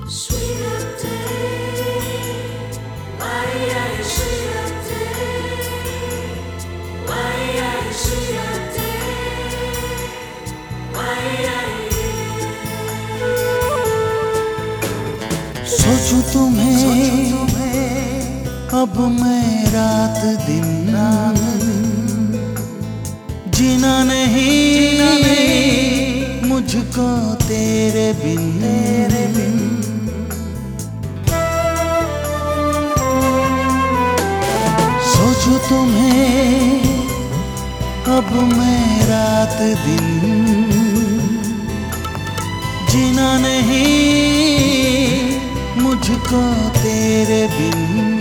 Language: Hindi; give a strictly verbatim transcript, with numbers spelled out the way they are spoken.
Sweeter day, why are you sweeter day? Why are you sweeter day? Why are you? सोचूं तुम्हें अब मैं रात दिन जीना नहीं मुझको तेरे बिन तेरे बिन सोचूं तुम्हें अब मैं रात दिन जीना नहीं मुझको तेरे बिन